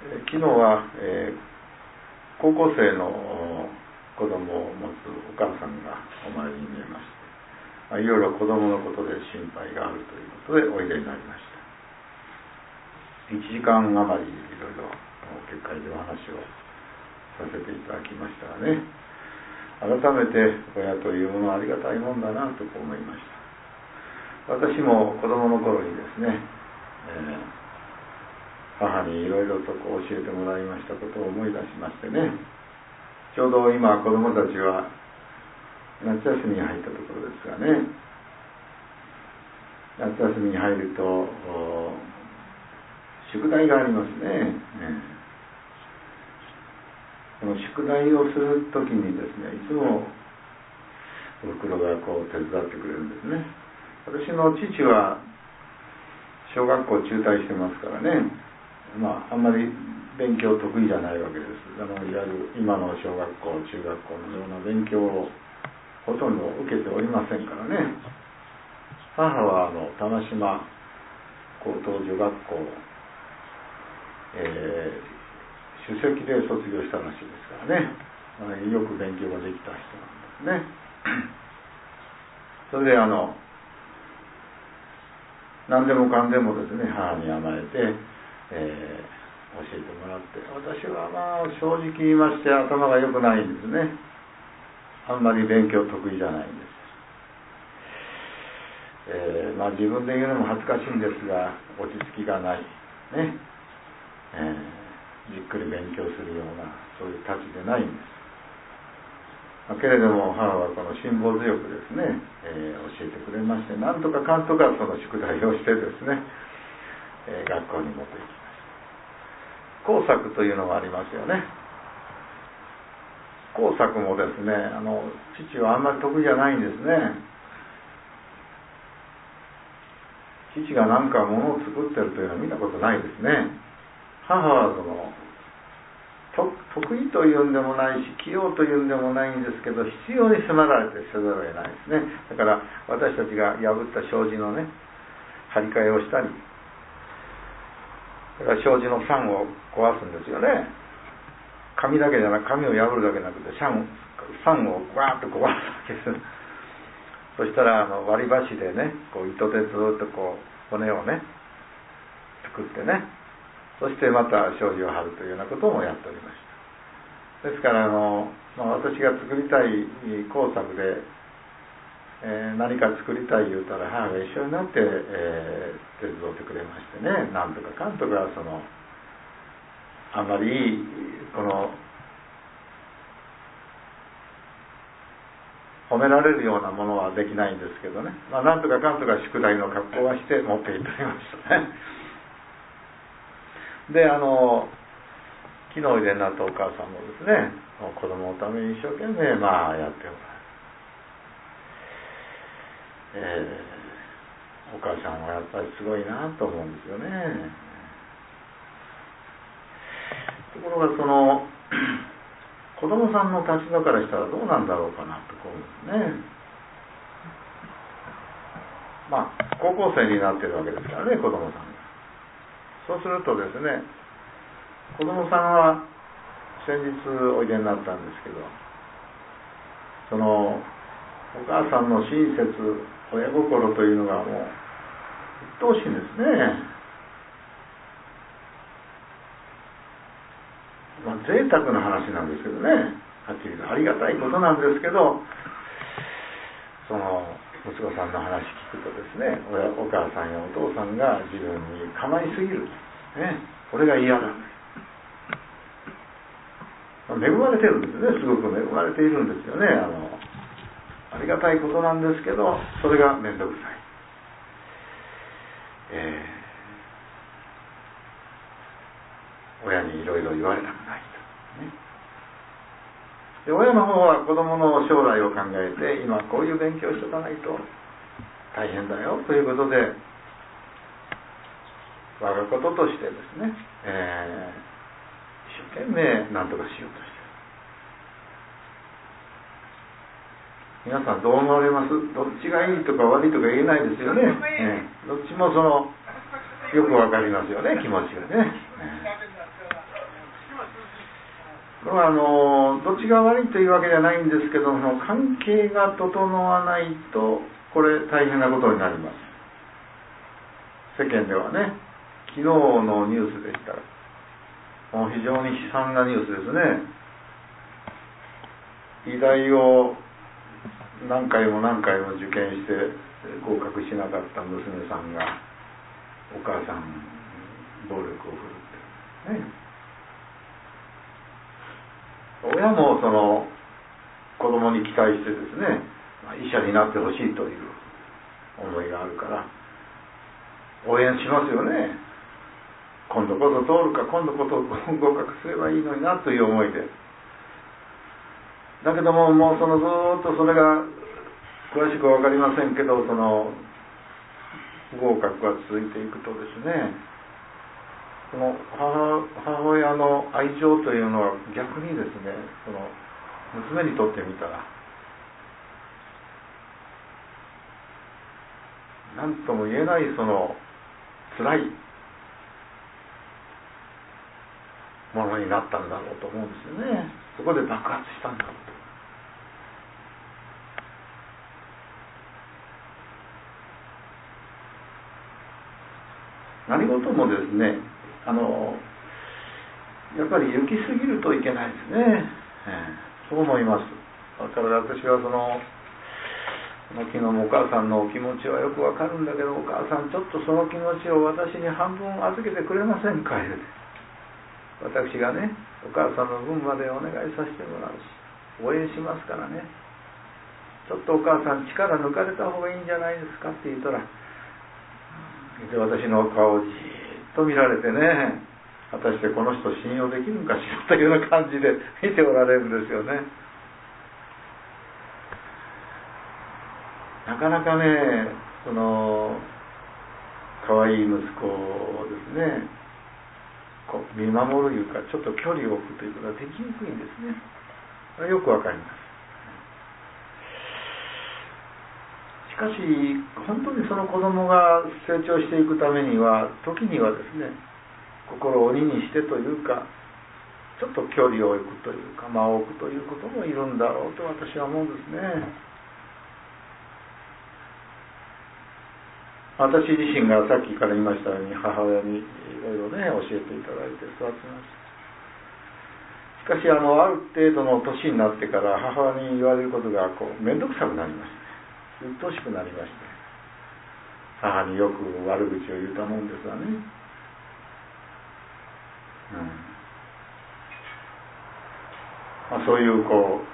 昨日は、高校生の子供を持つお母さんがお参りに見えまして、いろいろ子供のことで心配があるということでおいでになりました。1時間余りいろいろ結界でお話をさせていただきましたがね、改めて親というものはありがたいもんだなと思いました。私も子供の頃にですね、母にいろいろと教えてもらいましたことを思い出しましてね、ちょうど今子供たちは夏休みに入ったところですがね、夏休みに入ると宿題がありますね。この宿題をするときにですね、いつもおふくろが手伝ってくれるんですね。私の父は小学校中退してますからね、あんまり勉強得意じゃないわけです。いわゆる今の小学校中学校のような勉強をほとんど受けておりませんからね。母は玉島高等女学校、首席で卒業したらしいですからね、よく勉強ができた人なんですね。それで何でもかんでもですね、母に甘えて、教えてもらって、私は正直言いまして頭が良くないんですね。あんまり勉強得意じゃないんです。自分で言うのも恥ずかしいんですが、落ち着きがないね、じっくり勉強するようなそういうたちでないんです。けれども母はこの辛抱強くですね、教えてくれまして、なんとかかんとかその宿題をしてですね、学校に持っていきました。工作というのがありますよね。工作もですね、父はあんまり得意じゃないんですね。父が何か物を作ってるというのは見たことないですね。母は得意というんでもないし、器用というんでもないんですけど、必要に迫られてせざるを得ないですね。だから私たちが破った障子のね、張り替えをしたり、だから障子の桟を壊すんですよね。紙だけじゃなく、紙を破るだけじゃなくて桟をわーっと壊すわけです。そしたら割り箸でね、糸でずっと骨をね作ってね、そしてまた障子を張るというようなこともやっておりました。ですから私が作りたい工作で、何か作りたい言うたら母が一緒になって、手伝ってくれましてね、なんとかかんとかあんまり褒められるようなものはできないんですけどね、なんとかかんとか宿題の格好はして持っていっておりましたね。で昨日おいでになったお母さんもですね、子供のために一生懸命やっておられる。お母さんはやっぱりすごいなと思うんですよね。ところが子供さんの立場からしたらどうなんだろうかなと思うんですね。高校生になってるわけですからね、子供さんが。そうするとですね、子供さんは先日おいでになったんですけど、お母さんの親切、親心というのがもう鬱陶しいんですね。贅沢な話なんですけどね、はっきり言うとありがたいことなんですけど、息子さんの話聞くとですね、お母さんやお父さんが自分に構いすぎる、ね、これが嫌だ。恵まれてるんですね、すごく恵まれているんですよね。ありがたいことなんですけど、それが面倒くさい。親にいろいろ言われたくないと、ね、で親の方は子供の将来を考えて、今こういう勉強をしておかないと大変だよということで、我がこととしてですね、一生懸命何とかしようとしている。皆さんどう思われます？どっちがいいとか悪いとか言えないですよね。どっちもよくわかりますよね、気持ちがね。 これはどっちが悪いというわけじゃないんですけども、関係が整わないとこれ大変なことになります。世間ではね、昨日のニュースでしたらもう非常に悲惨なニュースですね。医大を何回も何回も受験して合格しなかった娘さんがお母さんに暴力を振るってね。親もその子供に期待してですね、医者になってほしいという思いがあるから応援しますよね。今度こそ通るか、今度こそ合格すればいいのになという思いで。だけども、もうずーっとそれが詳しく分かりませんけど、その不合格が続いていくとですね、その母親の愛情というのは逆にですね、その娘にとってみたら何とも言えないその辛いものになったんだろうと思うんですよね。そこで爆発したんだろうと。何事もですね、やっぱり行き過ぎるといけないですね。そう思います。だから私は昨日もお母さんのお気持ちはよくわかるんだけど、お母さんちょっとその気持ちを私に半分預けてくれませんか。私がね、お母さんの分までお願いさせてもらうし、応援しますからね。ちょっとお母さん力抜かれた方がいいんじゃないですかって言ったら、で私の顔をじーっと見られてね、果たしてこの人信用できるのかしらというような感じで見ておられるんですよね。なかなかね、可愛い息子をですね、見守るいうか、ちょっと距離を置くということはできにくいんですね。よくわかります。しかし本当にその子供が成長していくためには、時にはですね、心を鬼にしてというか、ちょっと距離を置くというか、間を置くということもいるんだろうと私は思うんですね。私自身がさっきから言いましたように、母親にいろいろね教えていただいて育ちました。しかしある程度の年になってから母親に言われることが面倒くさくなりました。鬱陶しくなりまして、母によく悪口を言ったもんですわね。そういう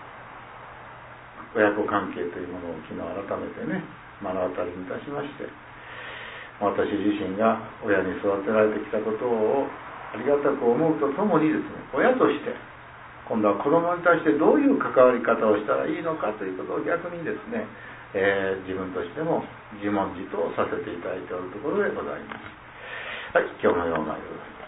親子関係というものを昨日改めてね目の当たりにいたしまして、私自身が親に育てられてきたことをありがたく思うとともにですね、親として今度は子供に対してどういう関わり方をしたらいいのかということを逆にですね、自分としても自問自答させていただいておるところでございます。はい、今日の4枚でございます。